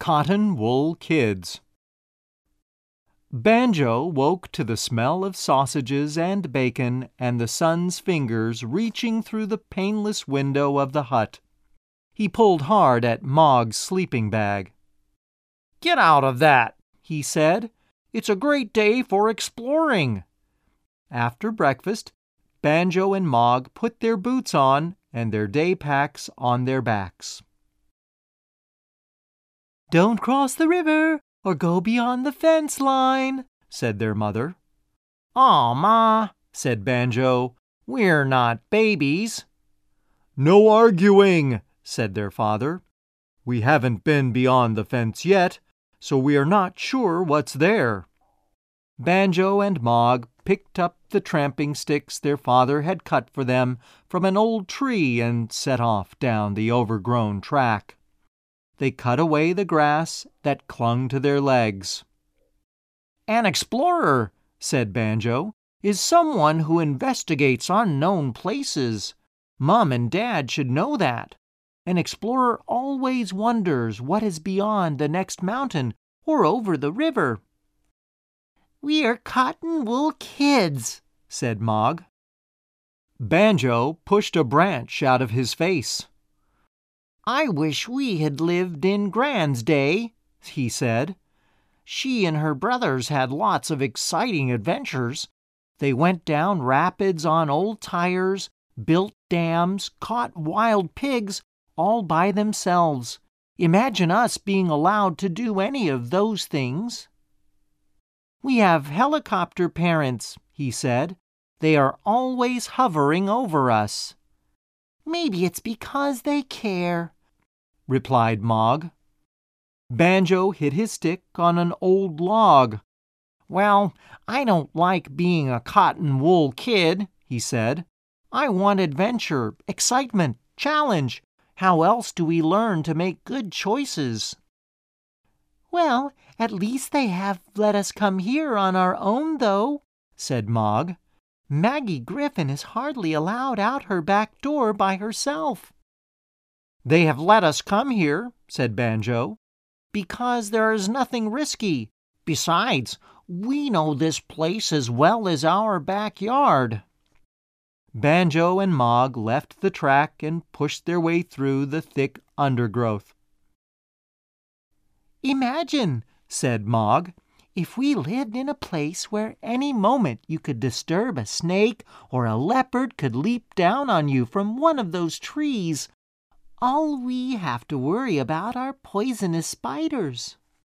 Cotton Wool Kids. Banjo woke to the smell of sausages and bacon and the sun's fingers reaching through the paneless window of the hut. He pulled hard at Mog's sleeping bag. "Get out of that," he said. "It's a great day for exploring." After breakfast, Banjo and Mog put their boots on and their day packs on their backs. "Don't cross the river or go beyond the fence line," said their mother. "Aw, Ma," said Banjo, "we're not babies." "No arguing," said their father. "We haven't been beyond the fence yet, so we are not sure what's there." Banjo and Mog picked up the tramping sticks their father had cut for them from an old tree and set off down the overgrown track. They cut away the grass that clung to their legs. "An explorer," said Banjo, "is someone who investigates unknown places. Mom and Dad should know that. An explorer always wonders what is beyond the next mountain or over the river." "We're Cotton Wool Kids," said Mog. Banjo pushed a branch out of his face. "I wish we had lived in Gran's day," he said. "She and her brothers had lots of exciting adventures. They went down rapids on old tires, built dams, caught wild pigs, all by themselves. Imagine us being allowed to do any of those things." "We have helicopter parents," he said. "They are always hovering over us." "Maybe it's because they care," replied Mog. Banjo hit his stick on an old log. "Well, I don't like being a cotton wool kid," he said. "I want adventure, excitement, challenge. How else do we learn to make good choices?" "Well, at least they have let us come here on our own, though," said Mog. "Maggie Griffin is hardly allowed out her back door by herself." "They have let us come here," said Banjo, "because there is nothing risky. Besides, we know this place as well as our backyard." Banjo and Mog left the track and pushed their way through the thick undergrowth. "Imagine," said Mog, "if we lived in a place where any moment you could disturb a snake or a leopard could leap down on you from one of those trees. All we have to worry about are poisonous spiders."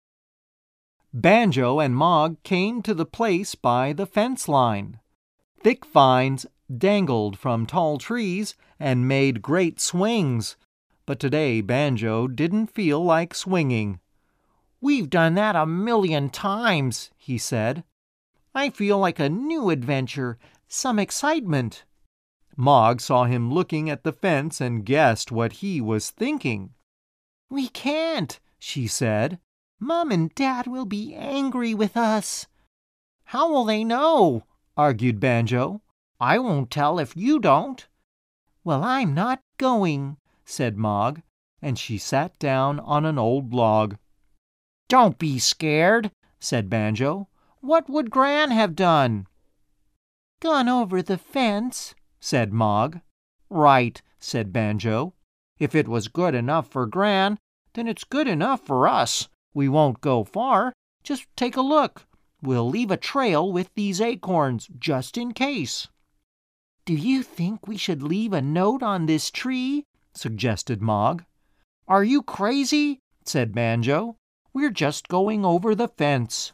Banjo and Mog came to the place by the fence line. Thick vines dangled from tall trees and made great swings, but today Banjo didn't feel like swinging. "We've done that 1,000,000 times," he said. "I feel like a new adventure, some excitement." Mog saw him looking at the fence and guessed what he was thinking. "We can't," she said. "Mom and Dad will be angry with us." "How will they know?" argued Banjo. "I won't tell if you don't." "Well, I'm not going," said Mog, and she sat down on an old log. "Don't be scared," said Banjo. "What would Gran have done?" "Gone over the fence," said Mog. "Right," said Banjo. "If it was good enough for Gran, then it's good enough for us. We won't go far. Just take a look. We'll leave a trail with these acorns, just in case." "Do you think we should leave a note on this tree?" suggested Mog. "Are you crazy?" said Banjo. "We're just going over the fence."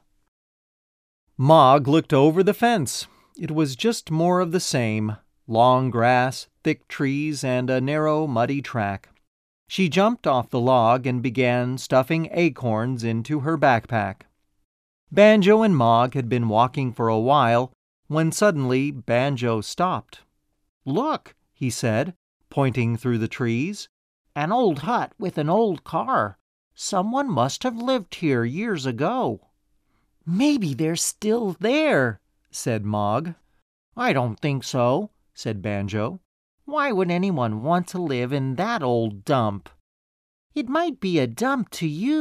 Mog looked over the fence. It was just more of the same. Long grass, thick trees, and a narrow, muddy track. She jumped off the log and began stuffing acorns into her backpack. Banjo and Mog had been walking for a while when suddenly Banjo stopped. "Look," he said, pointing through the trees. "An old hut with an old car. Someone must have lived here years ago." "Maybe they're still there," said Mog. "I don't think so," said Banjo. "Why would anyone want to live in that old dump?" "It might be a dump to you,"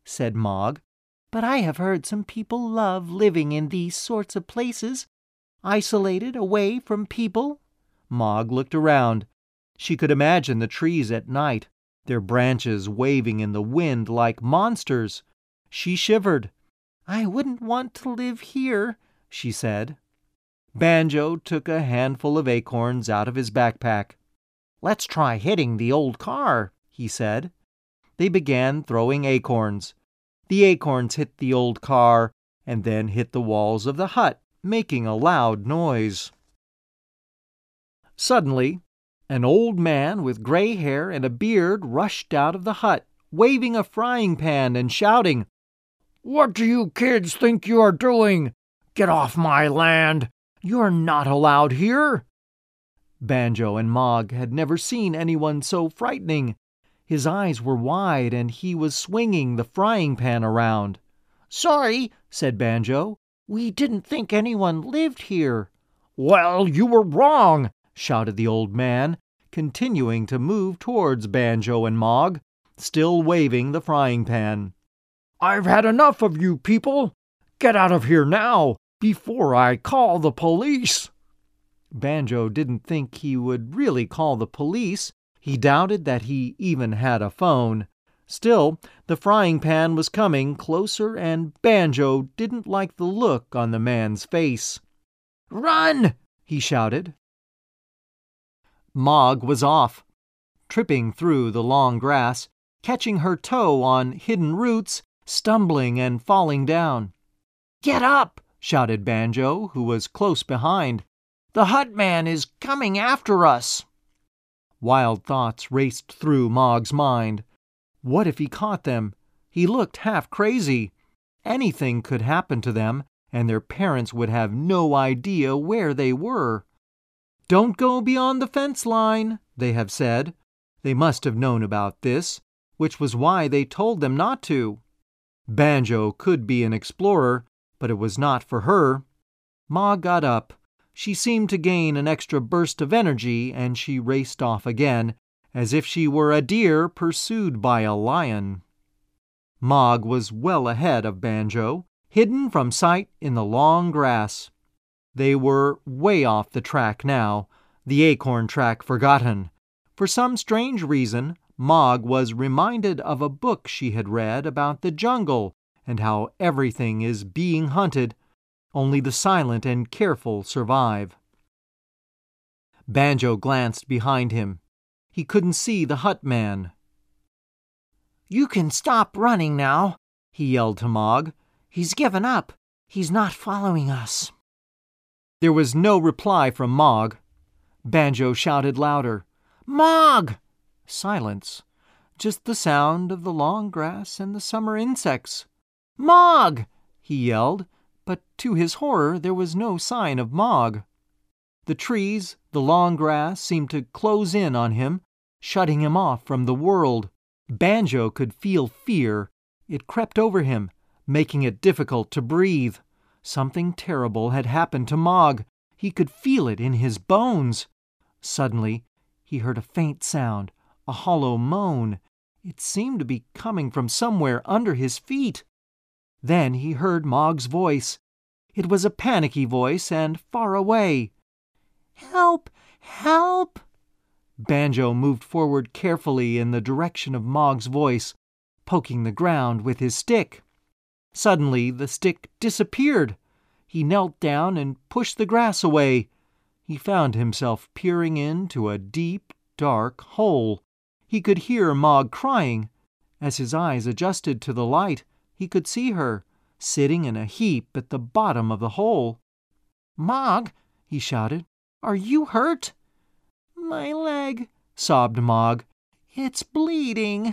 said Mog, "but I have heard some people love living in these sorts of places, isolated away from people." Mog looked around. She could imagine the trees at night, their branches waving in the wind like monsters. She shivered. "I wouldn't want to live here," she said. Banjo took a handful of acorns out of his backpack. "Let's try hitting the old car," he said. They began throwing acorns. The acorns hit the old car and then hit the walls of the hut, making a loud noise. Suddenly, an old man with gray hair and a beard rushed out of the hut, waving a frying pan and shouting, "What do you kids think you are doing? Get off my land! You're not allowed here!" Banjo and Mog had never seen anyone so frightening. His eyes were wide and he was swinging the frying pan around. "Sorry," said Banjo. "We didn't think anyone lived here." "Well, you were wrong," shouted the old man, continuing to move towards Banjo and Mog, still waving the frying pan. "I've had enough of you people. Get out of here now, before I call the police." Banjo didn't think he would really call the police. He doubted that he even had a phone. Still, the frying pan was coming closer and Banjo didn't like the look on the man's face. "Run!" he shouted. Mog was off, tripping through the long grass, catching her toe on hidden roots, stumbling and falling down. "Get up!" shouted Banjo, who was close behind. "The hut man is coming after us." Wild thoughts raced through Mog's mind. What if he caught them? He looked half crazy. Anything could happen to them, and their parents would have no idea where they were. "Don't go beyond the fence line," they have said. They must have known about this, which was why they told them not to. Banjo could be an explorer, but it was not for her. Ma got up. She seemed to gain an extra burst of energy, and she raced off again, as if she were a deer pursued by a lion. Mog was well ahead of Banjo, hidden from sight in the long grass. They were way off the track now, the acorn track forgotten. For some strange reason, Mog was reminded of a book she had read about the jungle and how everything is being hunted. Only the silent and careful survive. Banjo glanced behind him. He couldn't see the hut man. "You can stop running now," he yelled to Mog. "He's given up. He's not following us." There was no reply from Mog. Banjo shouted louder, "Mog!" Silence. Just the sound of the long grass and the summer insects. "Mog!" he yelled. But to his horror there was no sign of Mog. The trees, the long grass seemed to close in on him, shutting him off from the world. Banjo could feel fear. It crept over him, making it difficult to breathe. Something terrible had happened to Mog. He could feel it in his bones. Suddenly, he heard a faint sound, a hollow moan. It seemed to be coming from somewhere under his feet. Then he heard Mog's voice. It was a panicky voice and far away. "Help! Help!" Banjo moved forward carefully in the direction of Mog's voice, poking the ground with his stick. Suddenly the stick disappeared. He knelt down and pushed the grass away. He found himself peering into a deep, dark hole. He could hear Mog crying. As his eyes adjusted to the light, he could see her, sitting in a heap at the bottom of the hole. "Mog," he shouted, "are you hurt?" "My leg," sobbed Mog. "It's bleeding."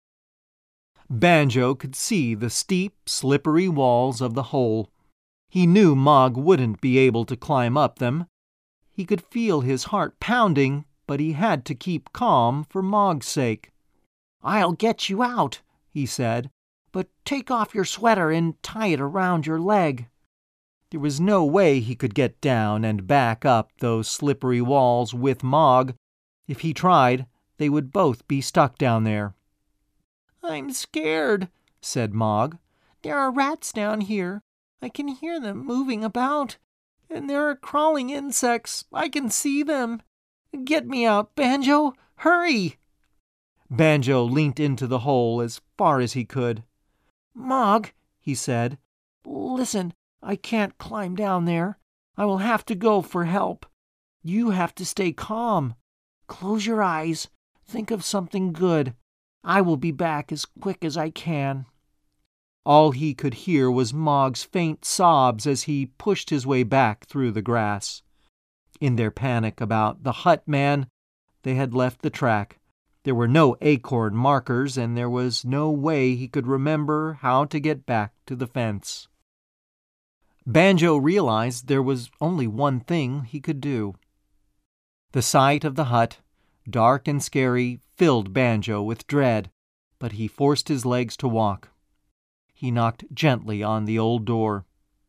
Banjo could see the steep, slippery walls of the hole. He knew Mog wouldn't be able to climb up them. He could feel his heart pounding, but he had to keep calm for Mog's sake. "I'll get you out," he said. "But take off your sweater and tie it around your leg." There was no way he could get down and back up those slippery walls with Mog. If he tried, they would both be stuck down there. "I'm scared," said Mog. "There are rats down here. I can hear them moving about. And there are crawling insects. I can see them. Get me out, Banjo! Hurry!" Banjo leant into the hole as far as he could. "Mog," he said, "listen, I can't climb down there. I will have to go for help. You have to stay calm. Close your eyes. Think of something good. I will be back as quick as I can." All he could hear was Mog's faint sobs as he pushed his way back through the grass. In their panic about the hut man, they had left the track. There were no acorn markers, and there was no way he could remember how to get back to the fence. Banjo realized there was only one thing he could do. The sight of the hut, dark and scary, filled Banjo with dread, but he forced his legs to walk. He knocked gently on the old door.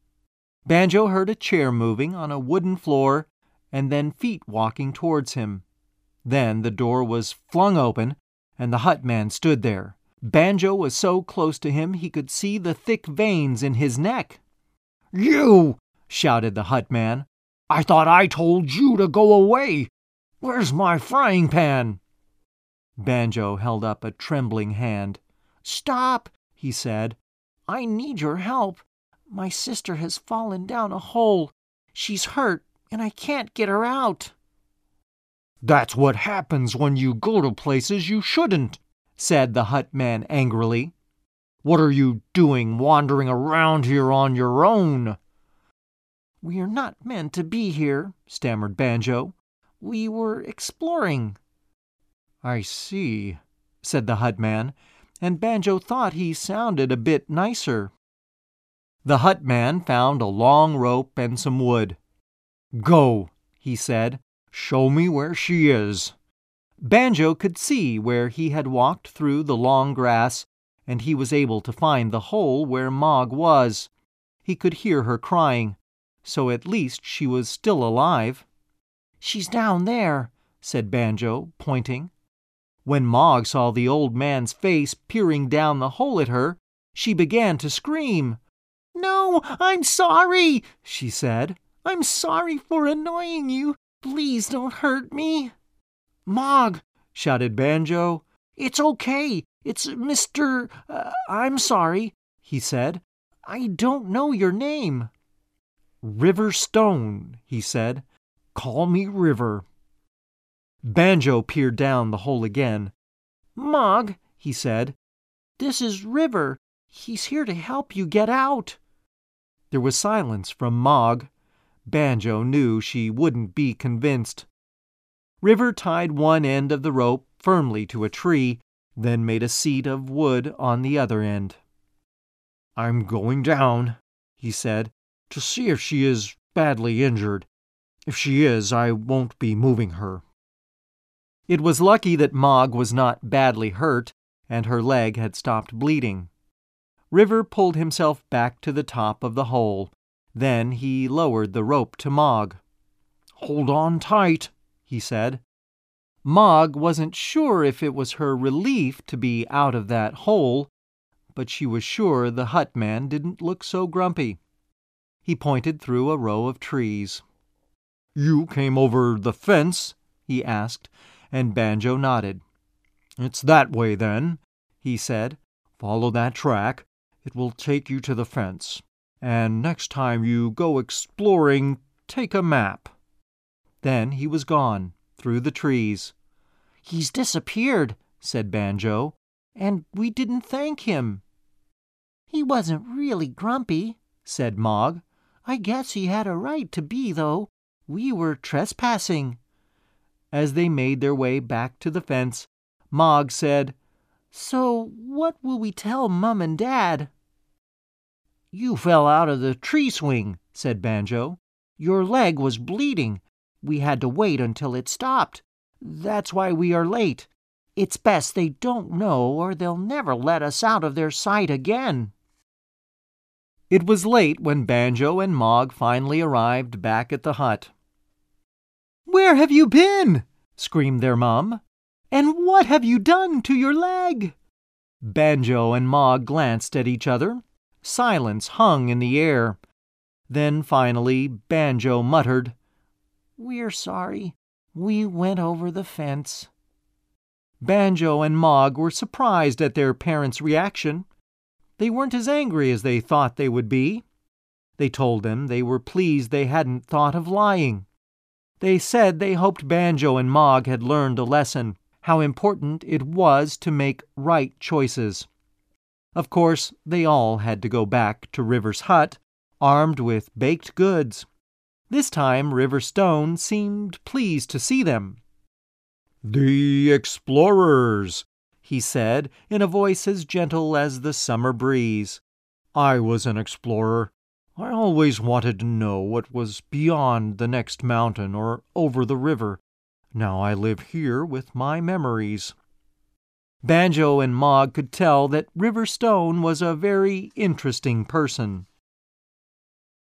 Banjo heard a chair moving on a wooden floor and then feet walking towards him. Then the door was flung open, and the hut man stood there. Banjo was so close to him he could see the thick veins in his neck. "You!" shouted the hut man. "I thought I told you to go away. Where's my frying pan?" Banjo held up a trembling hand. "Stop," he said. "I need your help. My sister has fallen down a hole. She's hurt, and I can't get her out." "That's what happens when you go to places you shouldn't," said the hut man angrily. "What are you doing wandering around here on your own?" "We are not meant to be here," stammered Banjo. "We were exploring." "I see," said the hut man, and Banjo thought he sounded a bit nicer. The hut man found a long rope and some wood. "Go," he said. "Show me where she is." Banjo could see where he had walked through the long grass, and he was able to find the hole where Mog was. He could hear her crying, so at least she was still alive. "She's down there," said Banjo, pointing. When Mog saw the old man's face peering down the hole at her, she began to scream. "No, I'm sorry," she said. "I'm sorry for annoying you. Please don't hurt me." "Mog," shouted Banjo. "It's okay. It's Mr. I'm sorry," he said. "I don't know your name." "River Stone," he said. "Call me River." Banjo peered down the hole again. "Mog," he said, "this is River. He's here to help you get out." There was silence from Mog. Banjo knew she wouldn't be convinced. River tied one end of the rope firmly to a tree, then made a seat of wood on the other end. "I'm going down," he said, "to see if she is badly injured. If she is, I won't be moving her." It was lucky that Mog was not badly hurt, and her leg had stopped bleeding. River pulled himself back to the top of the hole. Then he lowered the rope to Mog. "Hold on tight," he said. Mog wasn't sure if it was her relief to be out of that hole, but she was sure the hut man didn't look so grumpy. He pointed through a row of trees. "You came over the fence?" he asked, and Banjo nodded. "It's that way, then," he said. "Follow that track. It will take you to the fence. And next time you go exploring, take a map." Then he was gone, through the trees. "He's disappeared," said Banjo, "and we didn't thank him." "He wasn't really grumpy," said Mog. "I guess he had a right to be, though. We were trespassing." As they made their way back to the fence, Mog said, "So what will we tell Mum and Dad?" "You fell out of the tree swing," said Banjo. "Your leg was bleeding. We had to wait until it stopped. That's why we are late. It's best they don't know, or they'll never let us out of their sight again." It was late when Banjo and Mog finally arrived back at the hut. "Where have you been?" screamed their mum. "And what have you done to your leg?" Banjo and Mog glanced at each other. Silence hung in the air. Then finally Banjo muttered, "We're sorry. We went over the fence." Banjo and Mog were surprised at their parents' reaction. They weren't as angry as they thought they would be. They told them they were pleased they hadn't thought of lying. They said they hoped Banjo and Mog had learned a lesson, how important it was to make right choices. Of course, they all had to go back to River's hut, armed with baked goods. This time River Stone seemed pleased to see them. "The explorers," he said in a voice as gentle as the summer breeze. "I was an explorer. I always wanted to know what was beyond the next mountain or over the river. Now I live here with my memories." Banjo and Mog could tell that River Stone was a very interesting person.